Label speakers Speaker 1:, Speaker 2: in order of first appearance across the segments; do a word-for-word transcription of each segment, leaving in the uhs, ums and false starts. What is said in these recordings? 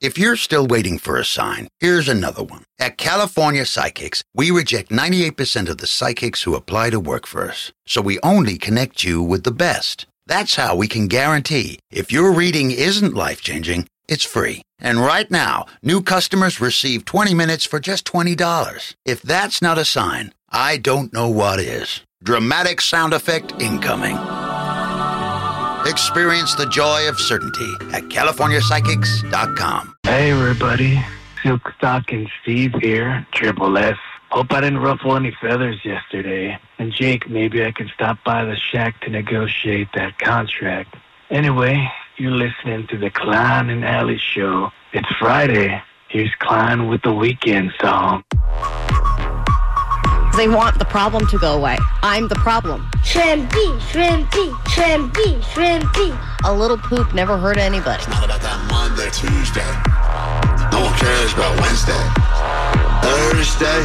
Speaker 1: If you're still waiting for a sign, here's another one. At California Psychics, we reject ninety-eight percent of the psychics who apply to work for us. So we only connect you with the best. That's how we can guarantee if your reading isn't life-changing, it's free. And right now, new customers receive twenty minutes for just twenty dollars. If that's not a sign, I don't know what is. Dramatic sound effect incoming. Experience the joy of certainty at California Psychics dot com.
Speaker 2: Hey, everybody. Silk Stocking Steve here, Triple S. Hope I didn't ruffle any feathers yesterday. And Jake, maybe I can stop by the shack to negotiate that contract. Anyway, you're listening to the Klein and Alley Show. It's Friday. Here's Klein with the Weekend song.
Speaker 3: They want the problem to go away. I'm the problem.
Speaker 4: Shrimpy, shrimpy, shrimpy, shrimpy.
Speaker 3: A little poop never hurt anybody.
Speaker 5: It's not about that Monday, Tuesday. No one cares about Wednesday. Thursday.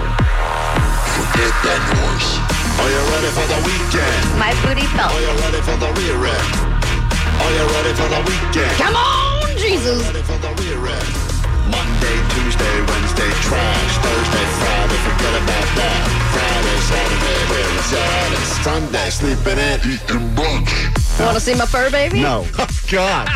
Speaker 5: Forget that noise. Are you ready for the weekend?
Speaker 3: My booty felt.
Speaker 5: Are you ready for the rear end? Are you ready for the weekend?
Speaker 3: Come on, Jesus.
Speaker 5: Are you ready for the rear end? Monday, Tuesday, Wednesday, trash. Thursday, Friday, forget about that. Friday, Saturday, where is that? It's Sunday, sleeping in, eating brunch.
Speaker 3: You want to see my fur, baby?
Speaker 6: No. God.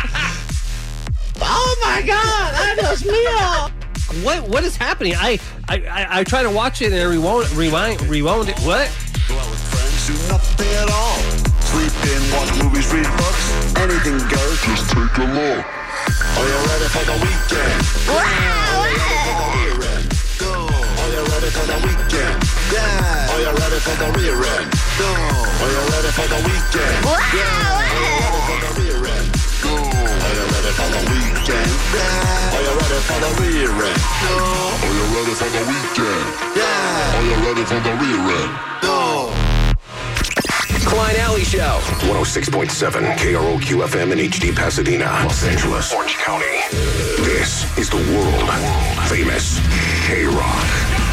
Speaker 3: Oh, my God. I just meal.
Speaker 7: What what is happening? I I, I, I try to watch it and I rewound rewind rewound it. What?
Speaker 5: Go out with friends, do nothing at all. Sleep in, watch movies, read books. Anything goes, just take a look. Are you ready for the weekend?
Speaker 3: Wow.
Speaker 5: Are you ready for the weekend? Yeah. Are you ready for the rear end? No. Are you ready for the weekend?
Speaker 3: Wow.
Speaker 5: Yeah. Are you ready for the rear end? No. Are you ready for the weekend? Yeah. Are you ready for the rear end? No. Are you ready for the weekend? Yeah. Are you ready for the rear end? No.
Speaker 8: Klein Alley Show. one oh six point seven K R O Q F M in H D Pasadena, Los Angeles, Orange County. This is the world famous K-Rock.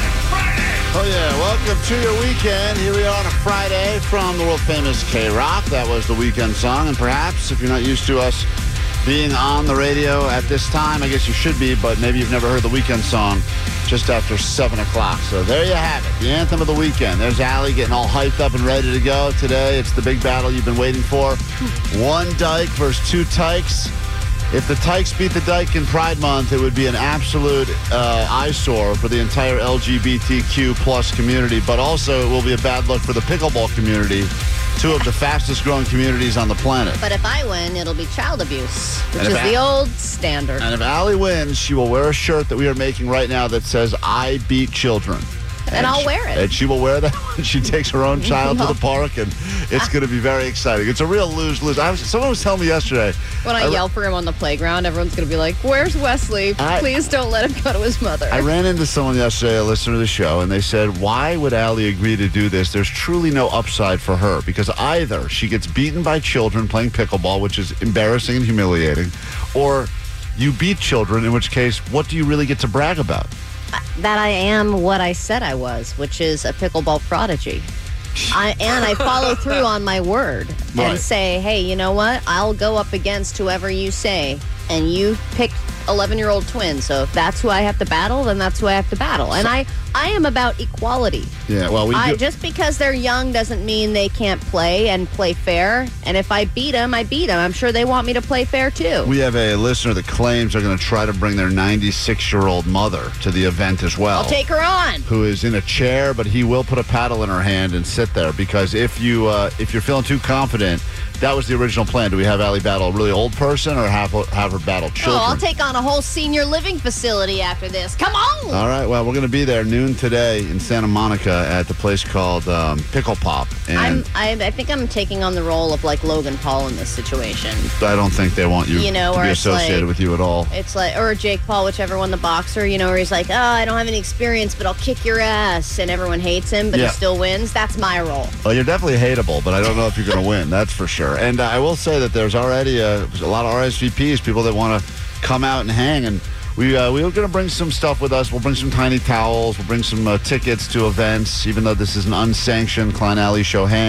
Speaker 6: Oh, yeah. Welcome to your weekend. Here we are on a Friday from the world famous K-Rock. That was the weekend song. And perhaps if you're not used to us being on the radio at this time, I guess you should be, but maybe you've never heard the weekend song just after seven o'clock. So there you have it, the anthem of the weekend. There's Allie getting all hyped up and ready to go today. It's the big battle you've been waiting for. One Dyke versus two Tykes. If the Tykes beat the Dyke in Pride Month, it would be an absolute uh, eyesore for the entire L G B T Q plus community, but also it will be a bad look for the pickleball community, two of the fastest growing communities on the planet.
Speaker 3: But if I win, it'll be child abuse, which
Speaker 6: And
Speaker 3: is
Speaker 6: if
Speaker 3: the
Speaker 6: Al-
Speaker 3: old standard.
Speaker 6: And if Allie wins, she will wear a shirt that we are making right now that says, I beat children.
Speaker 3: And I'll
Speaker 6: she-
Speaker 3: wear it.
Speaker 6: And she will wear that when she takes her own child
Speaker 3: No.
Speaker 6: to the park, and it's going to be very exciting. It's a real lose-lose. I was, someone was telling me yesterday.
Speaker 3: When I,
Speaker 6: I-
Speaker 3: yell for him on the playground, everyone's going to be like, where's Wesley?
Speaker 6: I-
Speaker 3: Please don't let him go to his mother.
Speaker 6: I ran into someone yesterday, a listener to the show, and they said, why would Allie agree to do this? There's truly no upside for her, because either she gets beaten by children playing pickleball, which is embarrassing and humiliating, or you beat children, in which case, what do you really get to brag about?
Speaker 3: That I am what I said I was, which is a pickleball prodigy. I, and I follow through on my word
Speaker 6: Right.
Speaker 3: and say, hey, you know what? I'll go up against whoever you say, and you picked eleven-year-old twins. So if that's who I have to battle, then that's who I have to battle. And I, I am about equality.
Speaker 6: Yeah, well, we
Speaker 3: I,
Speaker 6: do-
Speaker 3: just because they're young doesn't mean they can't play and play fair. And if I beat them, I beat them. I'm sure they want me to play fair, too.
Speaker 6: We have a listener that claims they're going to try to bring their ninety-six-year-old mother to the event as well.
Speaker 3: I'll take her on.
Speaker 6: Who is in a chair, but he will put a paddle in her hand and sit there, because if you uh, if you're feeling too confident, that was the original plan. Do we have Allie battle a really old person, or have have her battle children?
Speaker 3: Oh, I'll take on a whole senior living facility after this. Come on.
Speaker 6: All right. Well, we're going to be there noon today in Santa Monica at the place called um, Pickle Pop, and
Speaker 3: I'm, I, I think I'm taking on the role of like Logan Paul in this situation.
Speaker 6: I don't think they want you,
Speaker 3: You know,
Speaker 6: to
Speaker 3: or
Speaker 6: be
Speaker 3: it's
Speaker 6: associated
Speaker 3: like-
Speaker 6: with you at all.
Speaker 3: It's like, or Jake Paul, whichever one, the boxer, you know, where he's like, oh, I don't have any experience, but I'll kick your ass, and everyone hates him, but
Speaker 6: Yeah.
Speaker 3: he still wins. That's my role.
Speaker 6: Well, you're definitely hateable, but I don't know if you're going to win. That's for sure. And uh, I will say that there's already a, a lot of R S V Ps, people that want to come out and hang. And we uh, we're going to bring some stuff with us. We'll bring some tiny towels. We'll bring some uh, tickets to events, even though this is an unsanctioned Klein Alley Show hang.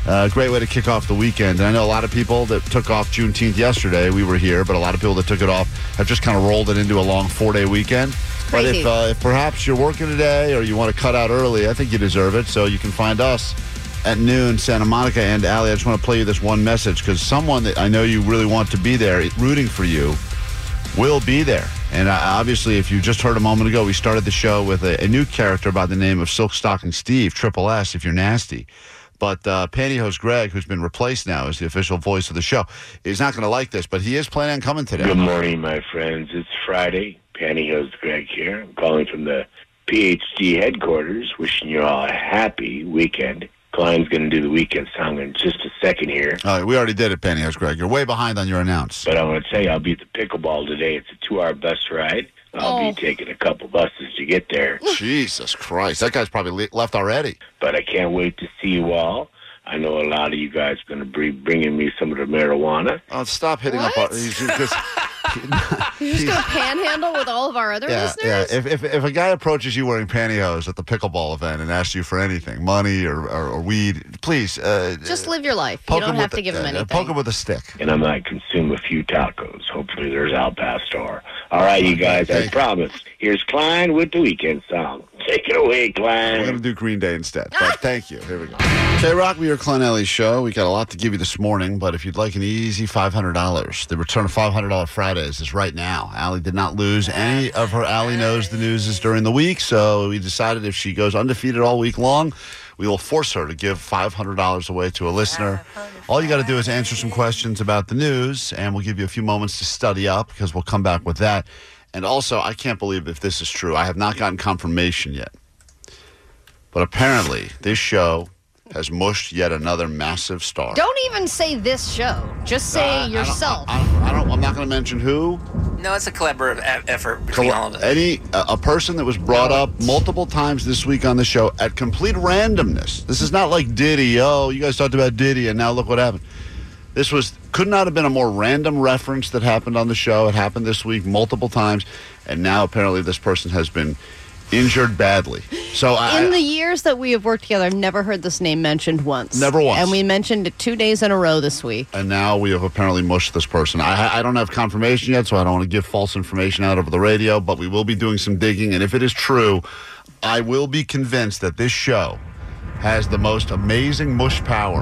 Speaker 6: Uh, great way to kick off the weekend. And I know a lot of people that took off Juneteenth yesterday. We were here, but a lot of people that took it off have just kind of rolled it into a long four-day weekend. But
Speaker 3: Crazy.
Speaker 6: if, uh, if perhaps you're working today or you want to cut out early, I think you deserve it. So you can find us at noon, Santa Monica and Allie. I just want to play you this one message because someone that I know you really want to be there, rooting for you, will be there. And uh, obviously, if you just heard a moment ago, we started the show with a, a new character by the name of Silk Stocking Steve, Triple S, if you're nasty. But uh, Pantyhose Greg, who's been replaced now as the official voice of the show, is not going to like this, but he is planning on coming today.
Speaker 9: Good morning, my friends. It's Friday. Pantyhose Greg here. I'm calling from the P H D headquarters, wishing you all a happy weekend. Klein's going to do the weekend song in just a second here.
Speaker 6: All right, we already did it, Pantyhose Greg. You're way behind on your announce.
Speaker 9: But I want to tell you, I'll be at the pickleball today. It's a two-hour bus ride. I'll
Speaker 3: Oh.
Speaker 9: be taking a couple buses to get there.
Speaker 6: Jesus Christ. That guy's probably le- left already.
Speaker 9: But I can't wait to see you all. I know a lot of you guys are going to be bringing me some of the marijuana.
Speaker 6: Oh, stop hitting
Speaker 3: What?
Speaker 6: up our... He's, he's just,
Speaker 3: You're just going to panhandle with all of our other
Speaker 6: yeah,
Speaker 3: listeners?
Speaker 6: yeah. If, if if a guy approaches you wearing pantyhose at the pickleball event and asks you for anything, money or, or, or weed, please... Uh,
Speaker 3: Just live your life. You
Speaker 6: poke
Speaker 3: don't
Speaker 6: him
Speaker 3: have
Speaker 6: with
Speaker 3: to give
Speaker 6: the,
Speaker 3: him
Speaker 6: uh,
Speaker 3: anything.
Speaker 6: Poke him with a stick.
Speaker 9: And I might consume a few tacos. Hopefully there's Al Pastor. All right, you guys, I
Speaker 6: Thank you.
Speaker 9: promise. Here's Klein with the weekend song. Take it away,
Speaker 6: We're going to
Speaker 9: Klein.
Speaker 6: do Green Day instead. But thank you. Here we go. K-Rock, we are Klein Alley Show. We got a lot to give you this morning, but if you'd like an easy five hundred dollars, the return of five hundred dollars Fridays is right now. Allie did not lose any of her Allie Knows the News is during the week, so we decided if she goes undefeated all week long, we will force her to give five hundred dollars away to a listener. All you got to do is answer some questions about the news, and we'll give you a few moments to study up because we'll come back with that. And also, I can't believe if this is true. I have not gotten confirmation yet. But apparently, this show has mushed yet another massive star.
Speaker 3: Don't even say this show. Just say
Speaker 6: Uh, I don't-
Speaker 3: yourself.
Speaker 6: I, don't, I don't, I'm not going to mention who.
Speaker 10: No, it's a collaborative e- effort between all of us.
Speaker 6: Any uh, a person that was brought up multiple times this week on the show at complete randomness. This is not like Diddy. Oh, you guys talked about Diddy, and now look what happened. This was could not have been a more random reference that happened on the show. It happened this week multiple times, and now apparently this person has been injured badly. So I,
Speaker 3: In the years that we have worked together, I've never heard this name mentioned once.
Speaker 6: Never once.
Speaker 3: And we mentioned it two days in a row this week.
Speaker 6: and now we have apparently mushed this person. I, I don't have confirmation yet, so I don't want to give false information out over the radio, but we will be doing some digging, and if it is true, I will be convinced that this show has the most amazing mush power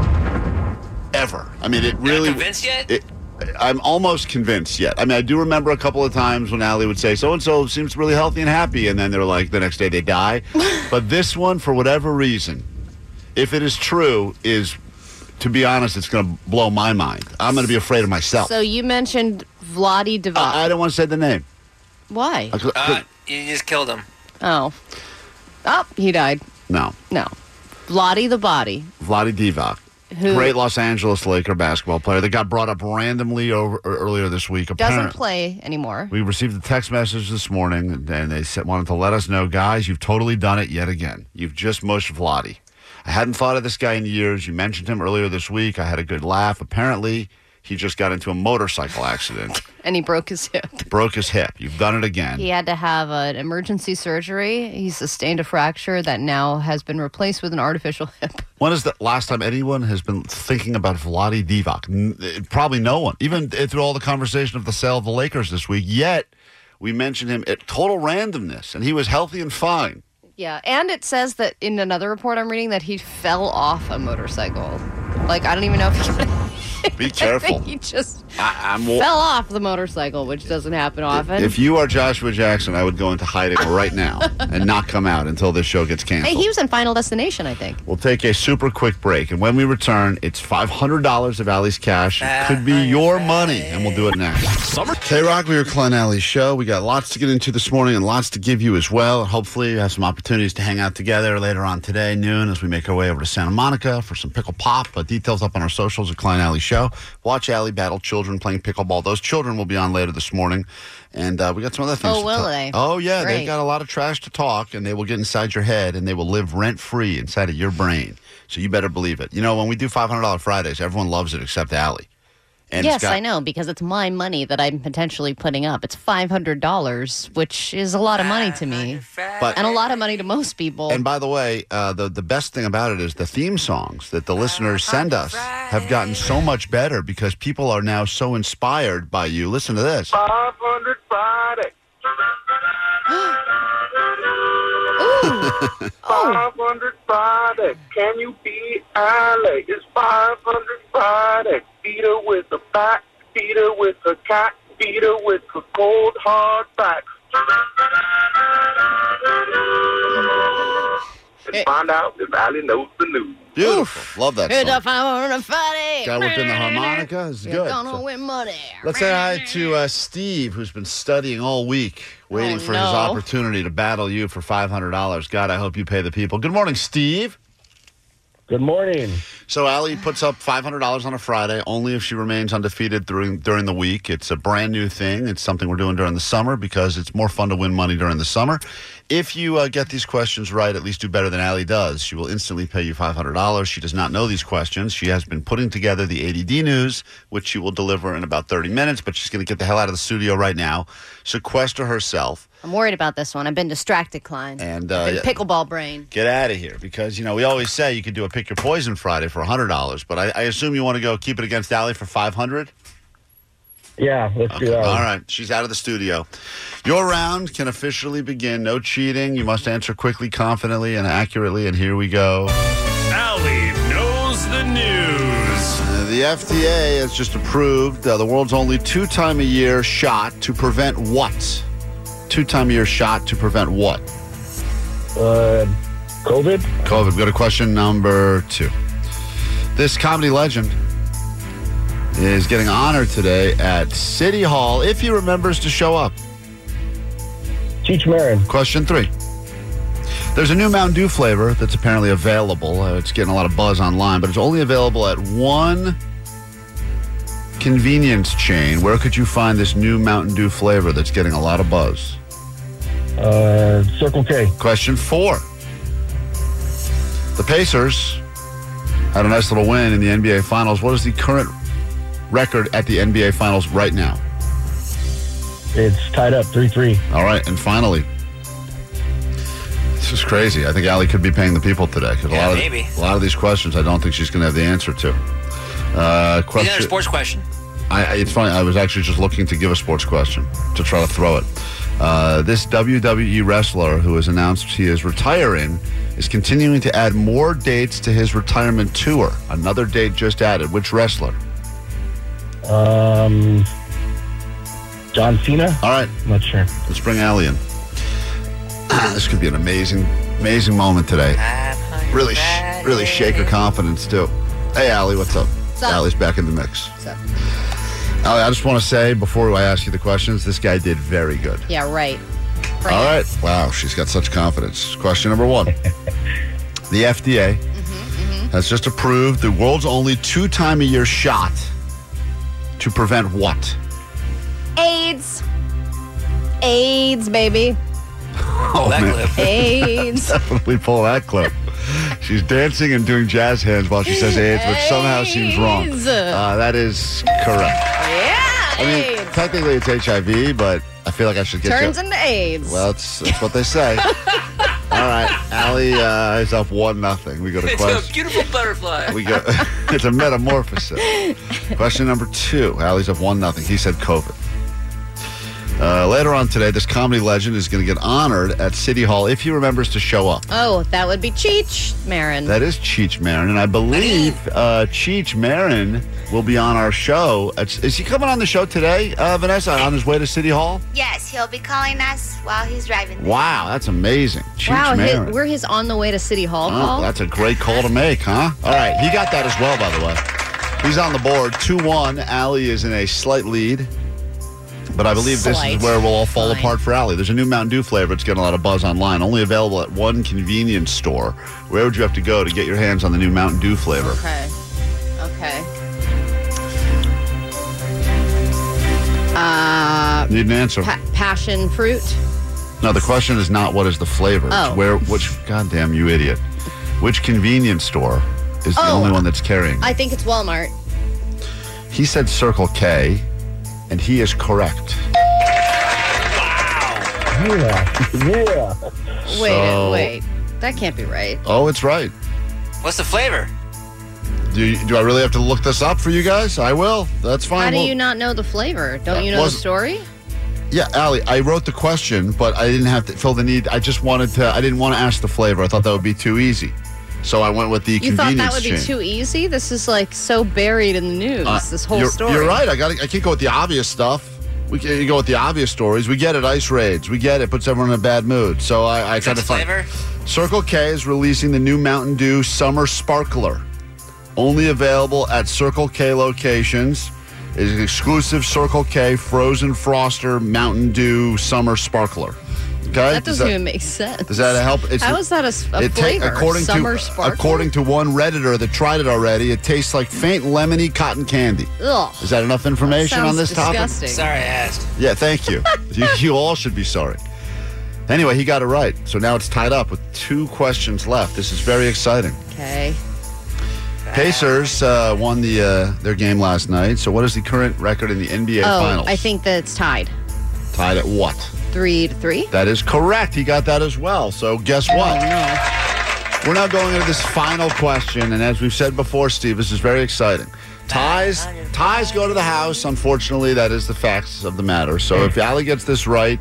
Speaker 6: ever. I mean, it
Speaker 10: You're
Speaker 6: really...
Speaker 10: not convinced yet?
Speaker 6: It, I'm almost convinced yet. I mean, I do remember a couple of times when Allie would say, so-and-so seems really healthy and happy, and then they're like, the next day they die. But this one, for whatever reason, if it is true, is, to be honest, it's going to blow my mind. I'm going to be afraid of myself.
Speaker 3: So you mentioned Vladi Divac.
Speaker 6: I, I don't want to say the name.
Speaker 3: Why?
Speaker 6: I could-
Speaker 10: Uh, you just killed him.
Speaker 3: Oh. Oh, he died.
Speaker 6: no.
Speaker 3: No. Vladi the Body.
Speaker 6: Vladi Divac.
Speaker 3: Who
Speaker 6: Great Los Angeles Laker basketball player that got brought up randomly over, earlier this week.
Speaker 3: doesn't
Speaker 6: Apparently,
Speaker 3: play anymore.
Speaker 6: we received a text message this morning, and they said, wanted to let us know, guys, you've totally done it yet again. You've just mushed Vladi. I hadn't thought of this guy in years. You mentioned him earlier this week. I had a good laugh. Apparently, he just got into a motorcycle accident,
Speaker 3: And he broke his hip.
Speaker 6: broke his hip. You've done it again.
Speaker 3: He had to have an emergency surgery. He sustained a fracture that now has been replaced with an artificial hip.
Speaker 6: When is the last time anyone has been thinking about Vladi Divac? N- Probably no one. Even through all the conversation of the sale of the Lakers this week. Yet, we mentioned him at total randomness, and he was healthy and fine.
Speaker 3: Yeah, and it says that in another report I'm reading that he fell off a motorcycle. Like, I don't even know if he...
Speaker 6: Be careful.
Speaker 3: He just
Speaker 6: I, I'm,
Speaker 3: fell off the motorcycle, which doesn't happen often.
Speaker 6: If you are Joshua Jackson, I would go into hiding right now and not come out until this show gets canceled.
Speaker 3: Hey, he was in Final Destination, I think.
Speaker 6: We'll take a super quick break, and when we return, it's five hundred dollars of Allie's cash. It could be your money, and we'll do it next. Summer K-Rock, we are Klein Alley Show. We got lots to get into this morning and lots to give you as well. Hopefully, you have some opportunities to hang out together later on today, noon, as we make our way over to Santa Monica for some pickle pop. Uh, details up on our socials at Klein Alley Show. Watch Allie battle children playing pickleball. Those children will be on later this morning. And uh, we got some other things
Speaker 3: Oh,
Speaker 6: to
Speaker 3: will
Speaker 6: talk-
Speaker 3: they?
Speaker 6: Oh, yeah.
Speaker 3: Great.
Speaker 6: They've got a lot of trash to talk, and they will get inside your head, and they will live rent-free inside of your brain. So you better believe it. You know, when we do five hundred dollars Fridays, everyone loves it except Allie. And
Speaker 3: yes,
Speaker 6: it's got,
Speaker 3: I know, because it's my money that I'm potentially putting up. It's five hundred dollars, which is a lot of money to me,
Speaker 6: but,
Speaker 3: and a lot of money to most people.
Speaker 6: And by the way, uh, the, the best thing about it is the theme songs that the listeners send us have gotten so much better because people are now so inspired by you. Listen to this.
Speaker 11: five hundred Friday. five hundred Friday. Can you be Allie? It's five hundred Friday. Beat her with a bat. Beat her with a cat. Beat her with a cold hard back. And find out if Allie knows the news.
Speaker 6: Beautiful. Love that
Speaker 3: It's
Speaker 6: song.
Speaker 3: a five hundred Friday.
Speaker 6: Got whipped in the harmonica. It's
Speaker 3: You're
Speaker 6: good.
Speaker 3: gonna
Speaker 6: So-
Speaker 3: win money.
Speaker 6: Let's say hi to uh, Steve, who's been studying all week, waiting
Speaker 3: Oh,
Speaker 6: for
Speaker 3: no.
Speaker 6: his opportunity to battle you for five hundred dollars. God, I hope you pay the people. Good morning, Steve.
Speaker 12: Good morning.
Speaker 6: So Allie puts up five hundred dollars on a Friday, only if she remains undefeated during during the week. It's a brand new thing. It's something we're doing during the summer because it's more fun to win money during the summer. If you uh, get these questions right, at least do better than Allie does, she will instantly pay you five hundred dollars. She does not know these questions. She has been putting together the A D D news, which she will deliver in about thirty minutes, but she's going to get the hell out of the studio right now, sequester herself,
Speaker 3: I'm worried about this one. I've been distracted, Klein.
Speaker 6: and uh,
Speaker 3: Been pickleball brain.
Speaker 6: get out of here because, you know, we always say you could do a Pick Your Poison Friday for one hundred dollars, but I, I assume you want to go keep it against Allie for five hundred dollars?
Speaker 12: Yeah, let's
Speaker 6: Okay.
Speaker 12: do that.
Speaker 6: All right. She's out of the studio. Your round can officially begin. No cheating. You must answer quickly, confidently, and accurately. And here we go.
Speaker 13: Allie knows the news.
Speaker 6: Uh, the F D A has just approved uh, the world's only two-time-a-year shot to prevent what? Two-time-a-year shot to prevent what?
Speaker 12: Uh, COVID?
Speaker 6: COVID. Go to question number two. This comedy legend is getting honored today at City Hall if he remembers to show up.
Speaker 12: Cheech Marin.
Speaker 6: Question three. There's a new Mountain Dew flavor that's apparently available. Uh, it's getting a lot of buzz online, but it's only available at one convenience chain. Where could you find this new Mountain Dew flavor that's getting a lot of buzz?
Speaker 12: Uh, Circle K.
Speaker 6: Question four. The Pacers had a nice little win in the N B A Finals. What is the current record at the N B A Finals right now?
Speaker 12: It's tied up three three.
Speaker 6: All right, and finally, this is crazy. I think Allie could be paying the people today because
Speaker 10: Yeah,
Speaker 6: a lot of
Speaker 10: maybe.
Speaker 6: a lot of these questions I don't think she's going to have the answer to. Uh,
Speaker 10: He's
Speaker 6: question.
Speaker 10: another sports question.
Speaker 6: I, I- it's funny. I was actually just looking to give a sports question to try to throw it. Uh, this W W E wrestler who has announced he is retiring is continuing to add more dates to his retirement tour. Another date just added. Which wrestler?
Speaker 12: Um, John Cena?
Speaker 6: All right.
Speaker 12: I'm not sure.
Speaker 6: Let's bring Allie in. This could be an amazing, amazing moment today. Really, sh- really shake her confidence too. Hey, Allie, what's up?
Speaker 3: What's up?
Speaker 6: Allie's back in the mix.
Speaker 3: What's up?
Speaker 6: Allie, I just want to say before I ask you the questions, this guy did very good.
Speaker 3: Yeah, right. Bring
Speaker 6: All
Speaker 3: it.
Speaker 6: right. Wow, she's got such confidence. Question number one. The F D A has just approved the world's only two-time-a-year shot to prevent what?
Speaker 3: AIDS. AIDS, baby.
Speaker 6: Oh,
Speaker 10: that
Speaker 6: man.
Speaker 10: clip.
Speaker 3: AIDS.
Speaker 6: Definitely pull that clip. She's dancing and doing jazz hands while she says AIDS, which somehow seems wrong.
Speaker 3: AIDS.
Speaker 6: Uh, that is correct.
Speaker 3: Yeah,
Speaker 6: I mean,
Speaker 3: AIDS.
Speaker 6: technically it's H I V, but I feel like I should get
Speaker 3: Turns
Speaker 6: you.
Speaker 3: into AIDS.
Speaker 6: Well, that's, that's what they say. All right, Allie uh, is up one nothing. We go to
Speaker 10: It's a
Speaker 6: question.
Speaker 10: beautiful butterfly.
Speaker 6: We go. It's a metamorphosis. Question number two. Allie's up one nothing. He said COVID. Uh, later on today, this comedy legend is going to get honored at City Hall if he remembers to show up.
Speaker 3: Oh, that would be Cheech Marin.
Speaker 6: That is Cheech Marin, and I believe uh, Cheech Marin will be on our show. It's, is he coming on the show today, uh, Vanessa, on his way to City Hall?
Speaker 14: Yes, he'll be calling us while he's driving.
Speaker 6: Wow, that's amazing. Cheech
Speaker 3: wow,
Speaker 6: Marin.
Speaker 3: his, we're his on the way to City Hall
Speaker 6: Oh,
Speaker 3: call.
Speaker 6: that's a great call to make, huh? All right, he got that as well, by the way. He's on the board, two one. Allie is in a slight lead. But I believe this
Speaker 3: Slight.
Speaker 6: is where we'll all fall
Speaker 3: Fine.
Speaker 6: apart for Allie. There's a new Mountain Dew flavor. It's getting a lot of buzz online. Only available at one convenience store. Where would you have to go to get your hands on the new Mountain Dew flavor?
Speaker 3: Okay. Okay. Uh,
Speaker 6: Need an answer.
Speaker 3: pa- passion fruit.
Speaker 6: No, the question is not what is the flavor. It's
Speaker 3: Oh.
Speaker 6: where, which, goddamn you idiot. Which convenience store is the
Speaker 3: Oh.
Speaker 6: only one that's carrying?
Speaker 3: I think it's Walmart.
Speaker 6: He said Circle K, and he is correct.
Speaker 12: Yeah. Yeah.
Speaker 3: Wait,
Speaker 6: So-
Speaker 3: wait. That can't be right.
Speaker 6: Oh, it's right.
Speaker 10: What's the flavor?
Speaker 6: Do you, do I really have to look this up for you guys? I will. That's fine.
Speaker 3: How do
Speaker 6: We'll-
Speaker 3: you not know the flavor? Don't you know the
Speaker 6: wasn't-
Speaker 3: story?
Speaker 6: Yeah, Allie, I wrote the question, but I didn't have to fill the need. I just wanted to, I didn't want to ask the flavor. I thought that would be too easy. So I went with the
Speaker 3: You thought
Speaker 6: convenience
Speaker 3: that would be
Speaker 6: chain.
Speaker 3: too easy? This is like so buried in the news,
Speaker 6: Uh,
Speaker 3: this whole
Speaker 6: you're,
Speaker 3: story.
Speaker 6: You're right. I got. I can't go with the obvious stuff. We can you go with the obvious stories. We get it. Ice raids. We get it. Puts everyone in a bad mood. So I, I kind of
Speaker 10: flavor?
Speaker 6: Circle K is releasing the new Mountain Dew Summer Sparkler. Only available at Circle K locations. It is an exclusive Circle K frozen froster Mountain Dew Summer Sparkler. Okay,
Speaker 3: That
Speaker 6: Does
Speaker 3: doesn't even make sense.
Speaker 6: Does that help? It's,
Speaker 3: How is that a, s- a
Speaker 6: it ta-
Speaker 3: flavor?
Speaker 6: according
Speaker 3: Summer
Speaker 6: to
Speaker 3: sparkler?
Speaker 6: according to one Redditor that tried it already, it tastes like faint lemony cotton candy.
Speaker 3: Ugh.
Speaker 6: Is that enough information
Speaker 3: Sounds
Speaker 6: on this
Speaker 3: disgusting.
Speaker 10: Sorry I asked.
Speaker 6: topic? Yeah, thank you. you. You all should be sorry. Anyway, he got it right. So now it's tied up with two questions left. This is very exciting.
Speaker 3: Okay.
Speaker 6: Pacers uh, won the uh, their game last night. So what is the current record in the N B A
Speaker 3: Oh,
Speaker 6: Finals?
Speaker 3: I think that it's tied.
Speaker 6: Tied at what?
Speaker 3: Three to three.
Speaker 6: That is correct. He got that as well. So guess what? We're now going into this final question, and as we've said before, Steve, this is very exciting. Ties, ties go to the house. Unfortunately, that is the facts of the matter. So if Allie gets this right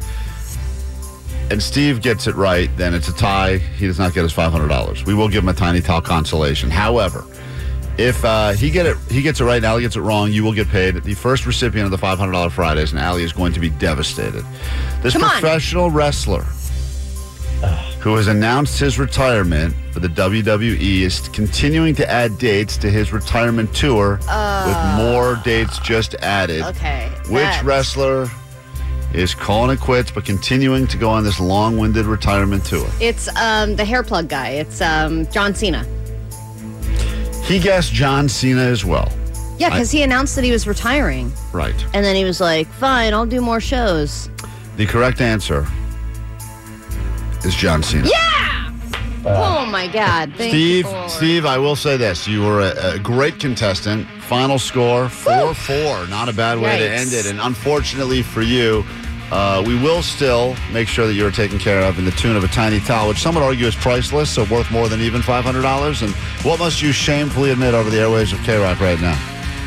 Speaker 6: and Steve gets it right, then it's a tie. He does not get his five hundred dollars. We will give him a tiny towel consolation. However, if uh, he get it, he gets it right and Allie gets it wrong, you will get paid. The first recipient of the five hundred dollars Fridays, and Allie is going to be devastated. This
Speaker 3: Come on.
Speaker 6: professional wrestler who has announced his retirement for the W W E is continuing to add dates to his retirement tour with more dates just added.
Speaker 3: Okay.
Speaker 6: Which
Speaker 3: That's-
Speaker 6: wrestler is calling it quits but continuing to go on this long-winded retirement tour?
Speaker 3: It's um, the hair plug guy. It's um, John Cena.
Speaker 6: He guessed John Cena as well.
Speaker 3: Yeah, because he announced that he was retiring.
Speaker 6: Right.
Speaker 3: And then he was like, fine, I'll do more shows.
Speaker 6: The correct answer is John Cena.
Speaker 3: Yeah! oh, my God. Thank
Speaker 6: Steve,
Speaker 3: you for-
Speaker 6: Steve, I will say this. You were a, a great contestant. Final score, four four. Not a bad way to
Speaker 3: Yikes.
Speaker 6: end it. And unfortunately for you, uh, we will still make sure that you're taken care of in the tune of a tiny towel, which some would argue is priceless, so worth more than even five hundred dollars. And what must you shamefully admit over the airwaves of K-Rock right now?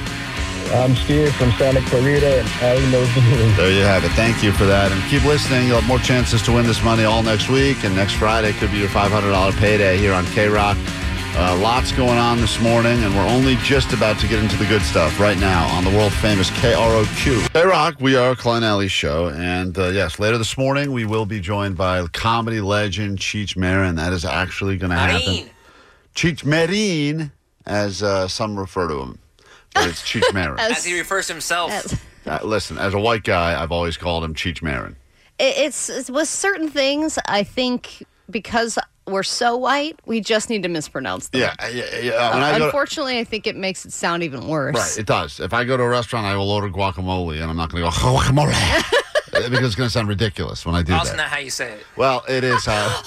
Speaker 12: I'm Steve from Santa Clarita, and Allie knows the news.
Speaker 6: There you have it. Thank you for that. And keep listening. You'll have more chances to win this money all next week. And next Friday could be your five hundred dollars payday here on K-Rock. Uh, lots going on this morning, and we're only just about to get into the good stuff right now on the world-famous K R O Q. K-Rock, we are Klein Alley's show. And, uh, yes, later this morning, we will be joined by comedy legend Cheech Marin. That is actually going to happen.
Speaker 10: Marin.
Speaker 6: Cheech Marin, as uh, some refer to him. But it's Cheech Marin.
Speaker 10: As he refers to himself.
Speaker 6: Uh, listen, as a white guy, I've always called him Cheech Marin.
Speaker 3: It- It's, it's with certain things, I think because we're so white, we just need to mispronounce them.
Speaker 6: Yeah, yeah, yeah. When
Speaker 3: Uh,
Speaker 6: I go to-
Speaker 3: unfortunately, I think it makes it sound even worse.
Speaker 6: Right, it does. If I go to a restaurant, I will order guacamole, and I'm not going to go guacamole because it's going to sound ridiculous when I do
Speaker 10: Also
Speaker 6: that.
Speaker 10: not how you say it.
Speaker 6: Well, it is how.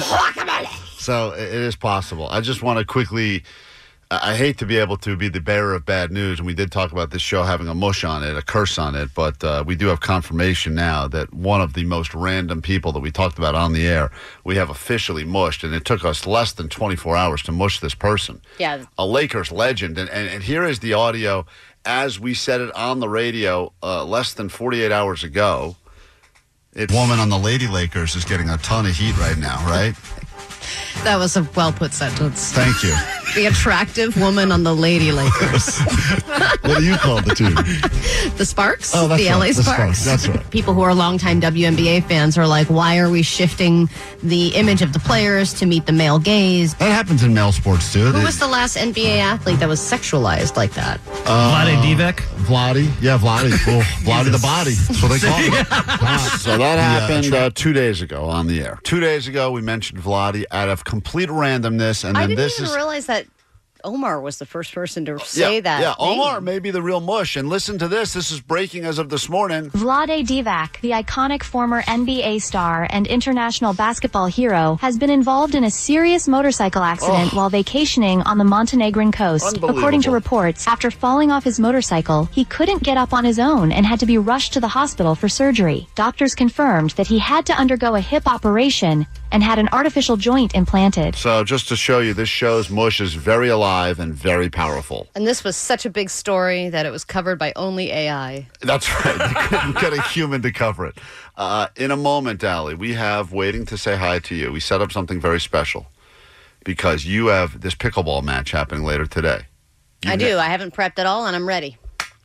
Speaker 6: So it it is possible. I just want to quickly. I I hate to be able to be the bearer of bad news, and we did talk about this show having a mush on it, a curse on it, but uh, we do have confirmation now that one of the most random people that we talked about on the air, we have officially mushed, and it took us less than twenty-four hours to mush this person.
Speaker 3: Yeah.
Speaker 6: A Lakers legend. And, and, and here is the audio as we said it on the radio uh, less than forty-eight hours ago. It's woman on the Lady Lakers is getting a ton of heat right now, right?
Speaker 15: That was a well-put sentence.
Speaker 6: Thank you.
Speaker 15: The attractive woman on the Lady Lakers.
Speaker 6: What do you call the team?
Speaker 15: The Sparks?
Speaker 6: Oh, that's
Speaker 15: the
Speaker 6: right.
Speaker 15: L A
Speaker 6: The
Speaker 15: Sparks.
Speaker 6: Sparks. That's right.
Speaker 15: People who are longtime W N B A fans are like, why are we shifting the image of the players to meet the male gaze?
Speaker 6: That happens in male sports, too.
Speaker 15: Who was the last N B A athlete that was sexualized like that?
Speaker 6: Uh,
Speaker 7: Vlade Divac?
Speaker 6: Vlade. Yeah, Vlade. Oh, Vlade the body. That's what they call him. Uh, so that happened uh, two days ago on the air. Two days ago, we mentioned Vlade out of complete randomness, and
Speaker 3: I
Speaker 6: then
Speaker 3: didn't
Speaker 6: this
Speaker 3: even
Speaker 6: is...
Speaker 3: realize that Omar was the first person to say
Speaker 6: yeah,
Speaker 3: that.
Speaker 6: Yeah, Omar
Speaker 3: name.
Speaker 6: may be the real mush. And listen to this. This is breaking as of this morning.
Speaker 16: Vlade Divac, the iconic former N B A star and international basketball hero, has been involved in a serious motorcycle accident
Speaker 6: Oh.
Speaker 16: while vacationing on the Montenegrin coast. According to reports, after falling off his motorcycle, he couldn't get up on his own and had to be rushed to the hospital for surgery. Doctors confirmed that he had to undergo a hip operation and had an artificial joint implanted.
Speaker 6: So just to show you, this show's mush is very alive and very powerful.
Speaker 3: And this was such a big story that it was covered by only A I.
Speaker 6: That's right. They couldn't get a human to cover it. Uh, in a moment, Allie, we have waiting to say hi to you. We set up something very special because you have this pickleball match happening later today. You
Speaker 3: I do.
Speaker 6: ha-
Speaker 3: I haven't prepped at all, and I'm ready.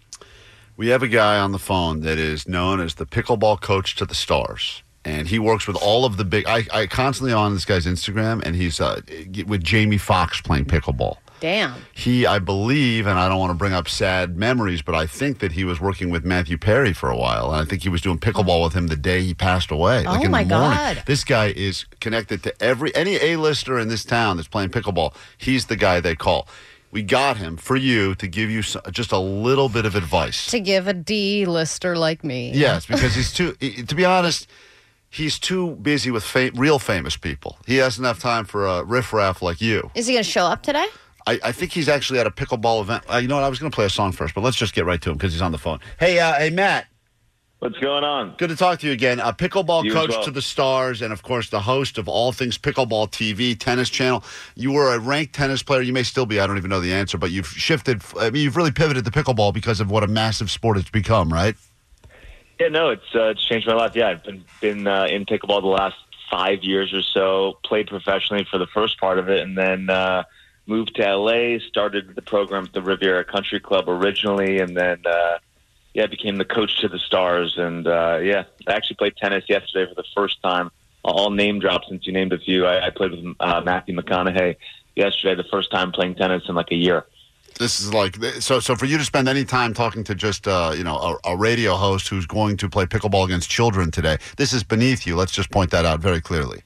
Speaker 6: We have a guy on the phone that is known as the pickleball coach to the stars. And he works with all of the big... I, I constantly on this guy's Instagram, and he's uh, with Jamie Foxx playing pickleball.
Speaker 3: Damn.
Speaker 6: He, I believe, and I don't want to bring up sad memories, but I think that he was working with Matthew Perry for a while, and I think he was doing pickleball with him the day he passed away.
Speaker 3: Oh,
Speaker 6: like in
Speaker 3: my
Speaker 6: the morning.
Speaker 3: God.
Speaker 6: This guy is connected to every any A-lister in this town that's playing pickleball. He's the guy they call. We got him for you to give you so, just a little bit of advice.
Speaker 3: To give a D-lister like me.
Speaker 6: Yes, because he's too... he- to be honest... He's too busy with fa- real famous people. He hasn't enough time for a riffraff like you.
Speaker 3: Is he going to show up today?
Speaker 6: I, I think he's actually at a pickleball event. Uh, you know what? I was going to play a song first, but let's just get right to him because he's on the phone. Hey, uh, hey, Matt.
Speaker 17: What's going on?
Speaker 6: Good to talk to you again. A pickleball
Speaker 17: You as
Speaker 6: coach
Speaker 17: well.
Speaker 6: to the stars and, of course, the host of All Things Pickleball T V, Tennis Channel. You were a ranked tennis player. You may still be. I don't even know the answer, but you've shifted. I mean, you've really pivoted to pickleball because of what a massive sport it's become, right?
Speaker 17: Yeah, no, it's uh, it's changed my life. Yeah, I've been been uh, in pickleball the last five years or so. Played professionally for the first part of it, and then uh, moved to L A. Started the program at the Riviera Country Club originally, and then uh, yeah, became the coach to the stars. And uh, yeah, I actually played tennis yesterday for the first time. I'll name drop since you named a few. I, I played with uh, Matthew McConaughey yesterday, the first time playing tennis in like a year.
Speaker 6: This is like so. So for you to spend any time talking to just uh, you know a, a radio host who's going to play pickleball against children today, this is beneath you. Let's just point that out very clearly.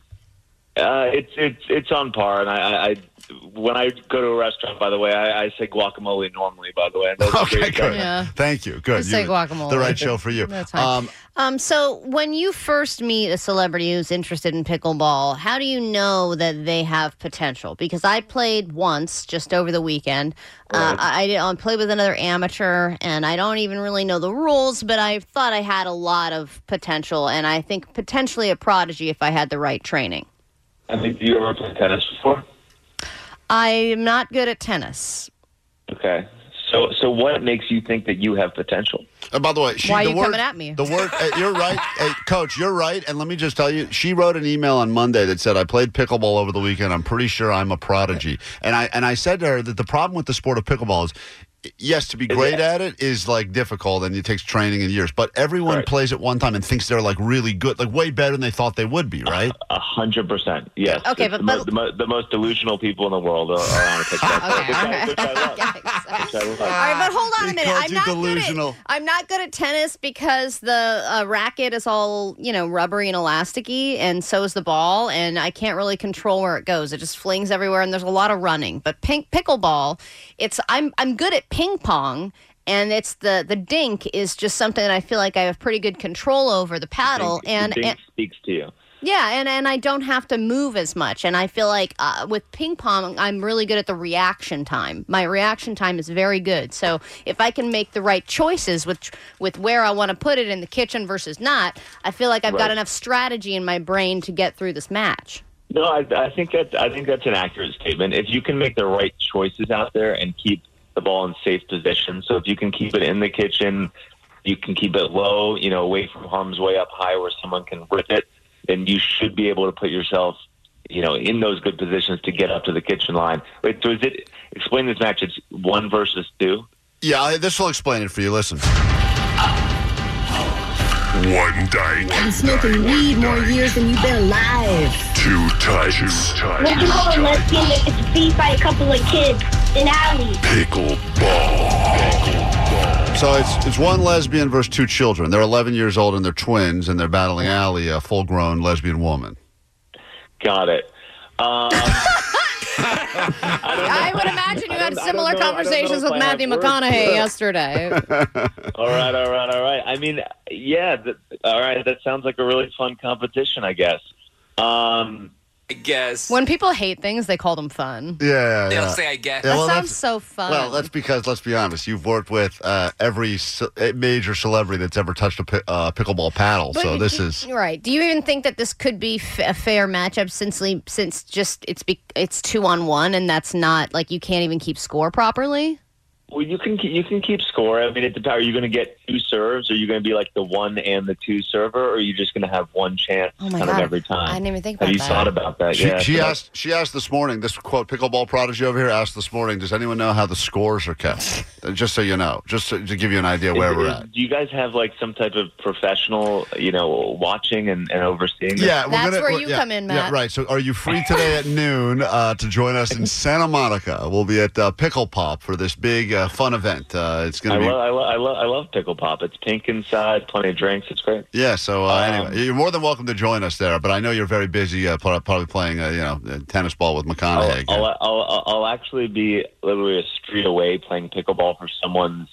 Speaker 17: Uh, it's it's it's on par, and I, I, I when I go to a restaurant, by the way, I, I say guacamole normally. By the way, and that's
Speaker 6: Okay,
Speaker 17: great.
Speaker 6: good.
Speaker 3: Yeah.
Speaker 6: Thank you. Good.
Speaker 3: I say
Speaker 6: You-
Speaker 3: guacamole.
Speaker 6: The right show for you.
Speaker 3: That's fine.
Speaker 6: Um,
Speaker 3: Um, so when you first meet a celebrity who's interested in pickleball, how do you know that they have potential? Because I played once just over the weekend. Uh, I, I did I played with another amateur, and I don't even really know the rules, but I thought I had a lot of potential, and I think potentially a prodigy if I had the right training.
Speaker 17: I think you ever played tennis before?
Speaker 3: I'm not good at tennis.
Speaker 17: Okay. So so what makes you think that you have potential?
Speaker 6: Uh, by the way, she,
Speaker 3: Why are
Speaker 6: the
Speaker 3: you
Speaker 6: word,
Speaker 3: coming at me?
Speaker 6: The word, uh, you're right, hey, Coach. You're right. And let me just tell you, she wrote an email on Monday that said, "I played pickleball over the weekend. I'm pretty sure I'm a prodigy." And I and I said to her that the problem with the sport of pickleball is, yes, to be great at it is like difficult and it takes training and years. But everyone
Speaker 17: Right.
Speaker 6: plays it one time and thinks they're like really good, like way better than they thought they would be, right?
Speaker 17: A hundred percent, yes.
Speaker 3: Okay,
Speaker 17: It's
Speaker 3: but-
Speaker 17: the, mo-
Speaker 3: but-
Speaker 17: the, mo- the most delusional people in the world are, are on a pickleball
Speaker 3: Okay,
Speaker 17: which,
Speaker 3: all
Speaker 17: I,
Speaker 3: right.
Speaker 17: which I love. Which I love.
Speaker 3: All right, but hold on a
Speaker 6: He
Speaker 3: minute.
Speaker 6: called
Speaker 3: I'm
Speaker 6: you
Speaker 3: not
Speaker 6: delusional.
Speaker 3: good at I'm not good at tennis because the uh, racket is all you know rubbery and elasticy, and so is the ball, and I can't really control where it goes. It just flings everywhere, and there's a lot of running. But pink pickleball, it's I'm I'm good at ping pong. And it's the the dink is just something that I feel like I have pretty good control over the paddle,
Speaker 17: Dink-
Speaker 3: and,
Speaker 17: Dink
Speaker 3: and
Speaker 17: speaks to you.
Speaker 3: yeah, and, and I don't have to move as much. And I feel like uh, with ping pong, I'm really good at the reaction time. My reaction time is very good. So if I can make the right choices with with where I want to put it in the kitchen versus not, I feel like I've got
Speaker 17: Right.
Speaker 3: enough strategy in my brain to get through this match.
Speaker 17: No, I, I think that I think that's an accurate statement. If you can make the right choices out there and keep the ball in safe position, so if you can keep it in the kitchen, you can keep it low, you know, away from harm's way, up high where someone can rip it, then you should be able to put yourself, you know, in those good positions to get up to the kitchen line. Wait, so is it? Explain this match. It's one versus two.
Speaker 6: Yeah, I- this will explain it for you. Listen.
Speaker 5: One dike.
Speaker 4: Been smoking weed more years than you've been alive.
Speaker 5: Two tights. Two
Speaker 4: What do you call a lesbian that gets beat by a couple of kids in alley?
Speaker 5: Pickleball.
Speaker 6: So it's it's one lesbian versus two children. They're eleven years old and they're twins, and they're battling Allie, a full-grown lesbian woman.
Speaker 17: Got it. Um,
Speaker 3: I would imagine you had
Speaker 17: I don't
Speaker 3: similar
Speaker 17: know- I don't know
Speaker 3: conversations
Speaker 17: if
Speaker 3: with
Speaker 17: I have
Speaker 3: Matthew
Speaker 17: words.
Speaker 3: McConaughey yesterday.
Speaker 17: All right, all right, all right. I mean, yeah, th- all right. That sounds like a really fun competition, I guess. Um,
Speaker 10: I guess.
Speaker 3: When people hate things, they call them fun.
Speaker 6: Yeah, yeah,
Speaker 10: They'll
Speaker 6: yeah.
Speaker 10: say, I guess.
Speaker 6: Yeah,
Speaker 3: That
Speaker 6: well,
Speaker 3: sounds
Speaker 6: that's-
Speaker 3: so fun.
Speaker 6: Well, that's because, let's be honest, you've worked with uh, every ce- major celebrity that's ever touched a pi- uh, pickleball paddle.
Speaker 3: But
Speaker 6: So this
Speaker 3: do-
Speaker 6: is...
Speaker 3: right. Do you even think that this could be f- a fair matchup since le- since just it's be- it's two on one and that's not like you can't even keep score properly?
Speaker 17: well, you can keep, you can keep score. I mean, it depends. Are you going to get two serves? Are you going to be like the one and the two server, or are you just going to have one chance
Speaker 3: Oh my
Speaker 17: kind
Speaker 3: God.
Speaker 17: of every time?
Speaker 3: I didn't even think
Speaker 17: Have
Speaker 3: about
Speaker 17: you
Speaker 3: that.
Speaker 17: thought about that?
Speaker 6: She,
Speaker 17: yeah.
Speaker 6: she
Speaker 17: so
Speaker 6: asked. She asked this morning. This quote pickleball prodigy over here asked this morning. Does anyone know how the scores are kept? Uh, just so you know, just to, to give you an idea where
Speaker 17: Is-
Speaker 6: we're
Speaker 17: is-
Speaker 6: at.
Speaker 17: Do you guys have like some type of professional, you know, watching and, and overseeing this?
Speaker 6: Yeah, we're
Speaker 3: That's
Speaker 6: gonna,
Speaker 3: where
Speaker 6: we're-
Speaker 3: you
Speaker 6: yeah,
Speaker 3: come in,
Speaker 6: Yeah,
Speaker 3: Matt.
Speaker 6: right. So, are you free today at noon uh, to join us in Santa Monica? We'll be at uh, Pickle Pop for this big uh, fun event. Uh, it's
Speaker 17: I
Speaker 6: going to be.
Speaker 17: love, I love, I love, I love pickle pop. It's pink inside, plenty of drinks. It's great.
Speaker 6: Yeah, so uh,
Speaker 17: Um,
Speaker 6: anyway, you're more than welcome to join us there. But I know you're very busy, uh, pro- probably playing, uh, you know, uh, tennis ball with McConaughey.
Speaker 17: I'll,
Speaker 6: again.
Speaker 17: I'll, I'll, I'll actually be literally a street away playing pickleball for someone's.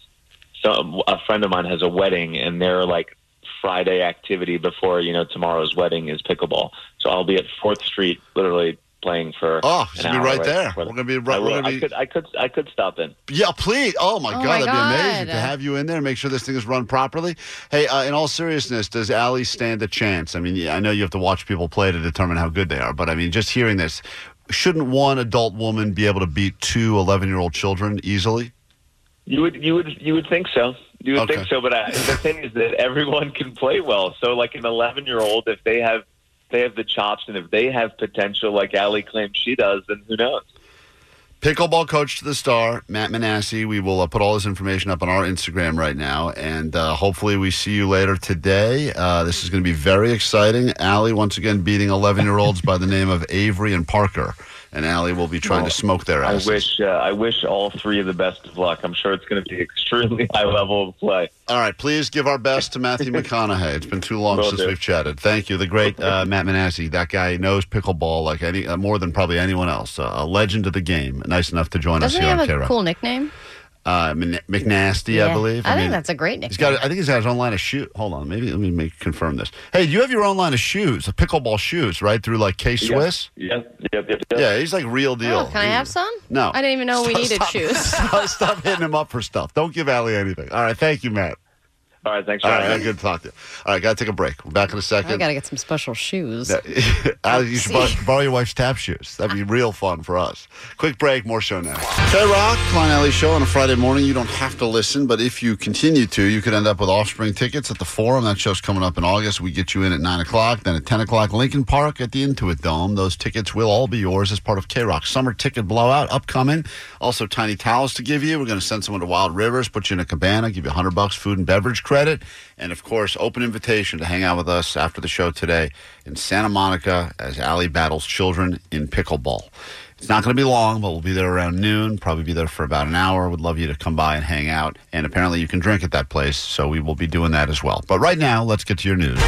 Speaker 17: So a friend of mine has a wedding, and their like Friday activity before you know tomorrow's wedding is pickleball. So I'll be at Fourth Street, literally playing for.
Speaker 6: Oh,
Speaker 17: an
Speaker 6: so be
Speaker 17: hour
Speaker 6: right there.
Speaker 17: before
Speaker 6: We're
Speaker 17: the-
Speaker 6: gonna be right-
Speaker 17: I,
Speaker 6: we're
Speaker 17: will-
Speaker 6: gonna
Speaker 17: I
Speaker 6: be-
Speaker 17: could, I could, I could stop in.
Speaker 6: Yeah, please. Oh, my
Speaker 3: Oh,
Speaker 6: God.
Speaker 3: my
Speaker 6: That'd
Speaker 3: God.
Speaker 6: be amazing to have you in there and make sure this thing is run properly. Hey, uh, in all seriousness, does Allie stand a chance? I mean, yeah, I know you have to watch people play to determine how good they are, but I mean, just hearing this, shouldn't one adult woman be able to beat two eleven-year-old children easily?
Speaker 17: You would, you would, you would think so. You would
Speaker 6: Okay.
Speaker 17: think so, but I, the thing is that everyone can play well. So, like an eleven-year-old, if they have, they have the chops, and if they have potential, like Allie claims she does, then who knows?
Speaker 6: Pickleball coach to the star, Matt Manassi. We will uh, put all this information up on our Instagram right now, and uh, hopefully we see you later today. Uh, this is going to be very exciting. Allie, once again, beating eleven-year-olds by the name of Avery and Parker. And Allie will be trying
Speaker 17: Well,
Speaker 6: to smoke their
Speaker 17: I
Speaker 6: asses.
Speaker 17: wish, uh, I wish all three the best of luck. I'm sure it's going to be extremely high level of play.
Speaker 6: All right, please give our best to Matthew McConaughey. It's been too long
Speaker 17: Will
Speaker 6: since
Speaker 17: do.
Speaker 6: we've chatted. Thank you. The great uh, Matt Manassi. That guy knows pickleball like any uh, more than probably anyone else. Uh, a legend of the game. Nice enough to join
Speaker 3: Doesn't
Speaker 6: us
Speaker 3: he
Speaker 6: here
Speaker 3: have
Speaker 6: on
Speaker 3: a
Speaker 6: K-Rock.
Speaker 3: cool nickname?
Speaker 6: Uh, Mc- McNasty, I believe.
Speaker 3: I, think
Speaker 6: mean,
Speaker 3: that's a great nickname.
Speaker 6: He's got. I think he's got his own line of shoes. Hold on, maybe let me make, confirm this. Hey, you have your own line of shoes, the pickleball shoes, right? Through like K Swiss.
Speaker 17: Yep, yep, yep, yep.
Speaker 6: Yeah, he's like real deal.
Speaker 3: Oh, can I have some?
Speaker 6: No.
Speaker 3: I didn't even know we
Speaker 6: Stop-
Speaker 3: needed
Speaker 6: stop-
Speaker 3: shoes.
Speaker 6: Stop, stop hitting him up for stuff. Don't give Allie anything. All right, thank you, Matt.
Speaker 17: All right, thanks for
Speaker 6: All right,
Speaker 17: having me.
Speaker 6: good to talk to you. All right, got to take a break. We're back in a second.
Speaker 3: I got to get some special shoes.
Speaker 6: Allie, you should borrow, borrow your wife's tap shoes. That'd be real fun for us. Quick break, more show now. K-Rock, Klein Alley Show on a Friday morning. You don't have to listen, but if you continue to, you could end up with Offspring tickets at the Forum. That show's coming up in August. We get you in at nine o'clock. Then at ten o'clock, Lincoln Park at the Intuit Dome. Those tickets will all be yours as part of K-Rock Summer Ticket Blowout upcoming. Also, tiny towels to give you. We're going to send someone to Wild Rivers, put you in a cabana, give you one hundred bucks food and beverage credit. And, of course, open invitation to hang out with us after the show today in Santa Monica as Allie battles children in pickleball. It's not going to be long, but we'll be there around noon, probably be there for about an hour. Would love you to come by and hang out. And apparently you can drink at that place, so we will be doing that as well. But right now, let's get to your news.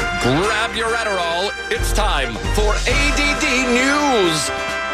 Speaker 13: Grab your Adderall. It's time for A D D News.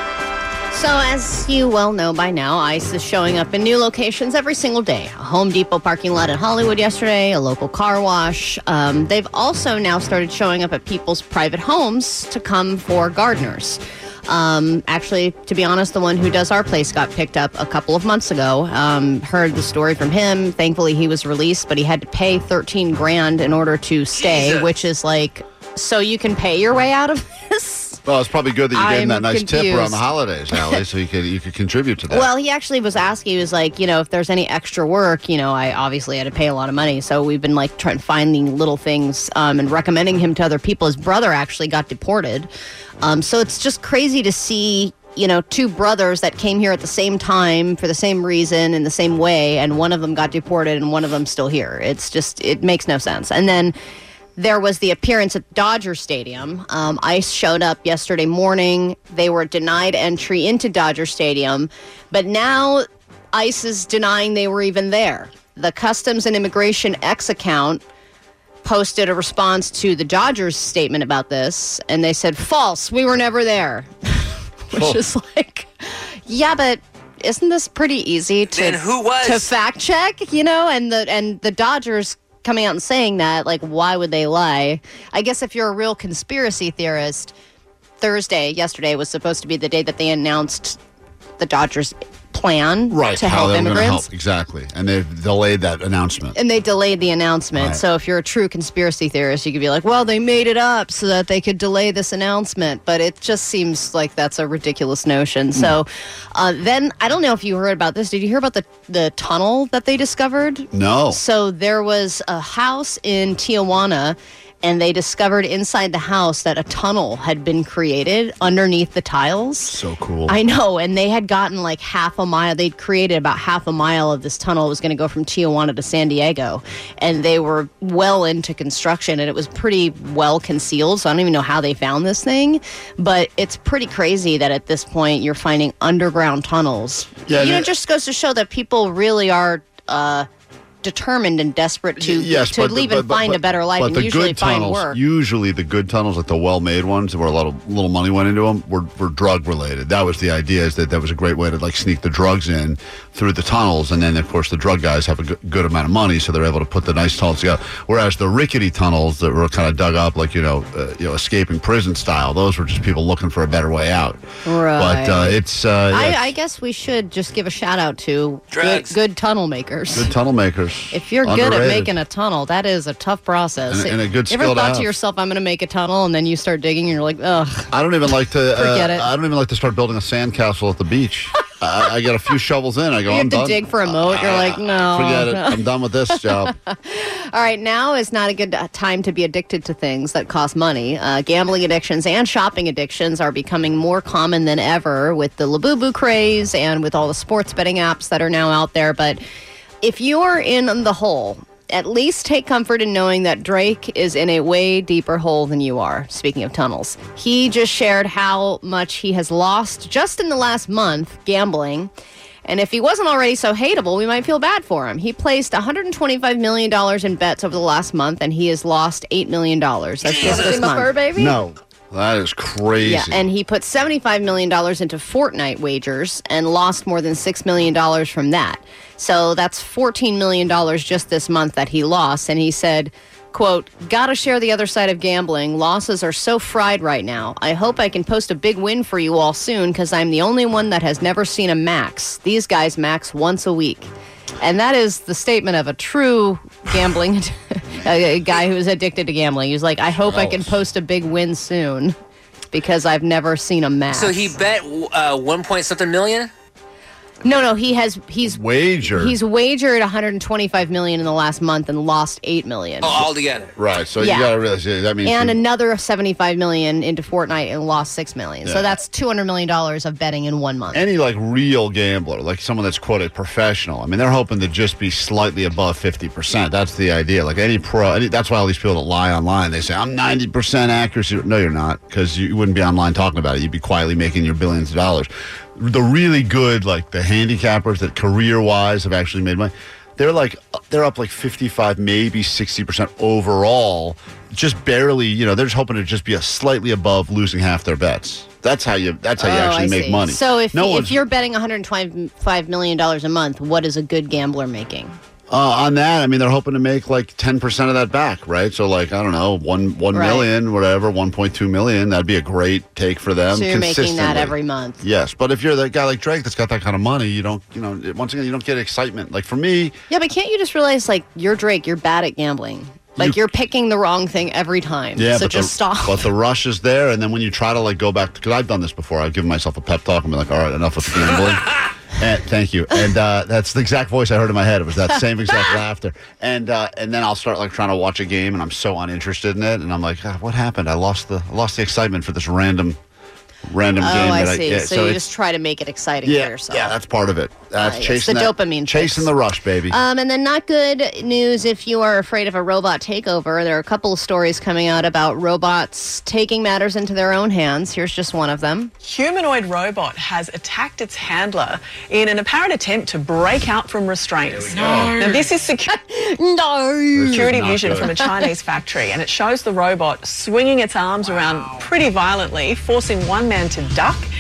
Speaker 3: So, as you well know by now, ICE is showing up in new locations every single day. A Home Depot parking lot in Hollywood yesterday, a local car wash. Um, they've also now started showing up at people's private homes to come for gardeners. Um, actually, to be honest, the one who does our place got picked up a couple of months ago. Um, heard the story from him. Thankfully, he was released, but he had to pay thirteen grand in order to stay,
Speaker 6: Jesus.
Speaker 3: which is like, so you can pay your way out of this?
Speaker 6: Well, it's probably good that you gave him
Speaker 3: I'm
Speaker 6: that nice tip around
Speaker 3: confused.
Speaker 6: the holidays, Allie, so you could you could contribute to that.
Speaker 3: Well, he actually was asking, he was like, you know, if there's any extra work, you know, I obviously had to pay a lot of money. So we've been like trying finding little things um, and recommending him to other people. His brother actually got deported. Um, so it's just crazy to see, you know, two brothers that came here at the same time for the same reason in the same way. And one of them got deported and one of them's still here. It's just, it makes no sense. And then there was the appearance at Dodger Stadium. Um, ICE showed up yesterday morning. They were denied entry into Dodger Stadium, but now ICE is denying they were even there. The Customs and Immigration X account posted a response to the Dodgers statement about this, and they said, false, we were never there.
Speaker 15: which
Speaker 6: Oh.
Speaker 15: is like, yeah, but isn't this pretty easy to
Speaker 10: Then who was?
Speaker 15: to fact check? You know, and the and the Dodgers coming out and saying that, like, why would they lie? I guess if you're a real conspiracy theorist, Thursday, yesterday, was supposed to be the day that they announced the Dodgers' plan
Speaker 6: Right,
Speaker 15: to
Speaker 6: how
Speaker 15: help
Speaker 6: they were going to
Speaker 15: immigrants.
Speaker 6: help. Exactly. And they've delayed that announcement.
Speaker 15: And they delayed the announcement.
Speaker 6: Right.
Speaker 15: So if you're a true conspiracy theorist, you could be like, well, they made it up so that they could delay this announcement. But it just seems like that's a ridiculous notion. So uh, then, I don't know if you heard about this. Did you hear about the, the tunnel that they discovered?
Speaker 6: No.
Speaker 15: So there was a house in Tijuana, and they discovered inside the house that a tunnel had been created underneath the tiles.
Speaker 6: So cool.
Speaker 15: I know, and they had gotten like half a mile. They'd created about half a mile of this tunnel. It was going to go from Tijuana to San Diego, and they were well into construction, and it was pretty well concealed, so I don't even know how they found this thing, but it's pretty crazy that at this point you're finding underground tunnels.
Speaker 6: Yeah,
Speaker 15: you know,
Speaker 6: and
Speaker 15: it just goes to show that people really are uh, determined and desperate to,
Speaker 6: Yes,
Speaker 15: to
Speaker 6: but,
Speaker 15: leave
Speaker 6: but,
Speaker 15: and
Speaker 6: but,
Speaker 15: find
Speaker 6: but,
Speaker 15: a better life
Speaker 6: but
Speaker 15: and
Speaker 6: the
Speaker 15: usually
Speaker 6: good
Speaker 15: find
Speaker 6: tunnels,
Speaker 15: work.
Speaker 6: Usually the good tunnels, like the well-made ones where a lot of little money went into them, were, were drug-related. That was the idea, is that that was a great way to like sneak the drugs in through the tunnels, and then, of course, the drug guys have a good, good amount of money, so they're able to put the nice tunnels together. Whereas the rickety tunnels that were kind of dug up, like, you know, uh, you know, escaping prison style, those were just people looking for a better way out.
Speaker 15: Right.
Speaker 6: But uh, it's... Uh,
Speaker 15: I,
Speaker 6: yeah,
Speaker 15: I guess we should just give a shout out to good,
Speaker 10: Drugs.
Speaker 15: good tunnel makers.
Speaker 6: good tunnel makers.
Speaker 15: If you're good at
Speaker 6: Underrated.
Speaker 15: making a tunnel, that is a tough process.
Speaker 6: And- and a good
Speaker 15: you ever
Speaker 6: skill to
Speaker 15: thought to
Speaker 6: have.
Speaker 15: yourself, I'm going to make a tunnel, and then you start digging, and you're like, ugh.
Speaker 6: I don't even like to. Uh,
Speaker 15: Forget it.
Speaker 6: I don't even like to start building a sandcastle at the beach. I, I get a few shovels in. I go.
Speaker 15: You
Speaker 6: I'm
Speaker 15: have to
Speaker 6: done.
Speaker 15: dig for a moat. You're like, no.
Speaker 6: Forget it. I'm done with this job.
Speaker 15: All right, now is not a good uh, time to be addicted to things that cost money. Uh, gambling addictions and shopping addictions are becoming more common than ever with the Labubu craze and with all the sports betting apps that are now out there. But if you're in the hole, at least take comfort in knowing that Drake is in a way deeper hole than you are. Speaking of tunnels, he just shared how much he has lost just in the last month gambling. And if he wasn't already so hateable, we might feel bad for him. He placed one hundred twenty-five million dollars in bets over the last month, and he has lost eight million dollars. That's just this month.
Speaker 3: baby?
Speaker 6: No, that is crazy.
Speaker 15: Yeah, and he put seventy-five million dollars into Fortnite wagers and lost more than six million dollars from that. So that's fourteen million dollars just this month that he lost. And he said, quote, gotta share the other side of gambling. Losses are so fried right now. I hope I can post a big win for you all soon because I'm the only one that has never seen a max. These guys max once a week. And that is the statement of a true gambling a, a guy who is addicted to gambling. He's like, I hope I can post a big win soon because I've never seen a max.
Speaker 10: So he bet uh, one point something million?
Speaker 15: No, no, he has he's
Speaker 6: wagered.
Speaker 15: He's wagered one hundred twenty-five million in the last month and lost eight million.
Speaker 10: Oh, all together.
Speaker 6: Right. So
Speaker 15: Yeah.
Speaker 6: you got to realize yeah, that means.
Speaker 15: And
Speaker 6: he-
Speaker 15: another seventy-five million into Fortnite and lost six million.
Speaker 6: Yeah.
Speaker 15: So that's two hundred million dollars of betting in one month.
Speaker 6: any like real gambler, like someone that's quote a professional, I mean, they're hoping to just be slightly above fifty percent. That's the idea. Like any pro, any, that's why all these people that lie online, they say, I'm ninety percent accuracy. No, you're not, because you wouldn't be online talking about it. You'd be quietly making your billions of dollars. The really good, like the handicappers that career-wise have actually made money, they're like, they're up like fifty-five, maybe sixty percent overall, just barely, you know, they're just hoping to just be a slightly above losing half their bets. That's how you, that's how you
Speaker 15: Oh,
Speaker 6: actually
Speaker 15: I
Speaker 6: make
Speaker 15: see.
Speaker 6: money.
Speaker 15: So if,
Speaker 6: no
Speaker 15: if
Speaker 6: one's-
Speaker 15: you're betting one hundred twenty-five million dollars a month, what is a good gambler making?
Speaker 6: Uh, on that, I mean, they're hoping to make like ten percent of that back, right? So, like, I don't know, one one
Speaker 15: Right.
Speaker 6: million, whatever, one point two million. That'd be a great take for them.
Speaker 15: So you're making that
Speaker 6: consistently.
Speaker 15: every month.
Speaker 6: Yes, but if you're that guy like Drake that's got that kind of money, you don't, you know, once again, you don't get excitement. Like for me,
Speaker 15: Yeah, but can't you just realize, like, you're Drake, you're bad at gambling. Like,
Speaker 6: You-
Speaker 15: you, are picking the wrong thing every time.
Speaker 6: yeah,
Speaker 15: so
Speaker 6: but
Speaker 15: just
Speaker 6: the,
Speaker 15: stop.
Speaker 6: But the rush is there, and then when you try to like go back, because I've done this before, I've given myself a pep talk and be like, all right, enough with the gambling. And, thank you. And uh, that's the exact voice I heard in my head. It was that same exact laughter. And uh, and then I'll start like trying to watch a game, and I'm so uninterested in it. And I'm like, God, what happened? I lost the I lost the excitement for this random random
Speaker 15: Oh,
Speaker 6: game.
Speaker 15: I
Speaker 6: that
Speaker 15: see.
Speaker 6: I, yeah,
Speaker 15: so,
Speaker 6: so
Speaker 15: you
Speaker 6: it's-
Speaker 15: just try to make it exciting
Speaker 6: yeah,
Speaker 15: for yourself.
Speaker 6: yeah, that's part of it. That's
Speaker 15: Uh, it's
Speaker 6: chasing
Speaker 15: the
Speaker 6: that-
Speaker 15: dopamine
Speaker 6: chasing
Speaker 15: fix.
Speaker 6: the rush, baby.
Speaker 15: Um, and then not good news if you are afraid of a robot takeover. There are a couple of stories coming out about robots taking matters into their own hands. Here's just one of them.
Speaker 18: Humanoid robot has attacked its handler in an apparent attempt to break out from restraints.
Speaker 15: No.
Speaker 18: Now, this is secu-
Speaker 15: no.
Speaker 18: security
Speaker 15: This is not
Speaker 18: vision
Speaker 15: good.
Speaker 18: from a Chinese factory, and it shows the robot swinging its arms around pretty violently, forcing one man to duck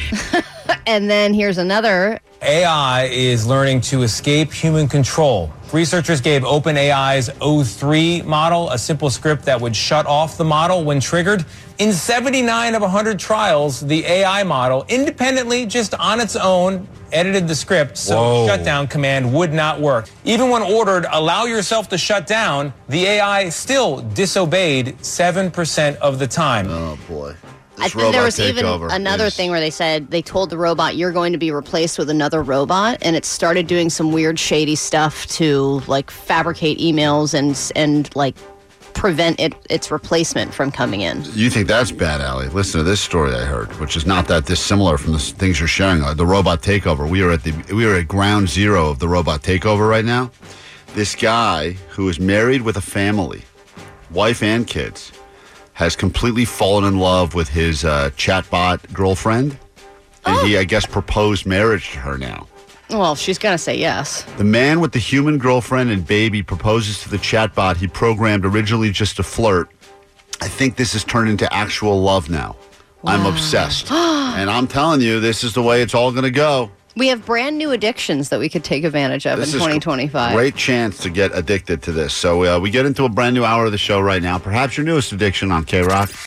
Speaker 15: And then here's another.
Speaker 19: A I is learning to escape human control. Researchers gave OpenAI's O three model a simple script that would shut off the model when triggered. In seventy-nine of one hundred trials, the A I model independently, just on its own, edited the script so
Speaker 6: Whoa.
Speaker 19: shutdown command would not work. Even when ordered, allow yourself to shut down, the A I still disobeyed seven percent of the time.
Speaker 6: Oh, boy.
Speaker 15: I think there was even another is... thing where they said they told the robot, you're going to be replaced with another robot, and it started doing some weird shady stuff to like fabricate emails and and like prevent it, its replacement from coming in.
Speaker 6: You think that's bad, Allie? Listen to this story I heard, which is not that dissimilar from the things you're sharing. The robot takeover. We are at the we are at ground zero of the robot takeover right now. This guy who is married with a family, wife and kids, has completely fallen in love with his uh, chatbot girlfriend, and oh. he, I guess, proposed marriage to her now.
Speaker 15: Well, she's going to say yes.
Speaker 6: The man with the human girlfriend and baby proposes to the chatbot he programmed originally just to flirt. I think this has turned into actual love now. Wow. I'm obsessed. And I'm telling you, this is the way it's all going to go.
Speaker 15: We have brand new addictions that we could take advantage of this in twenty twenty-five.
Speaker 6: Great chance to get addicted to this. So uh, we get into a brand new hour of the show right now. Perhaps your newest addiction on K-Rock.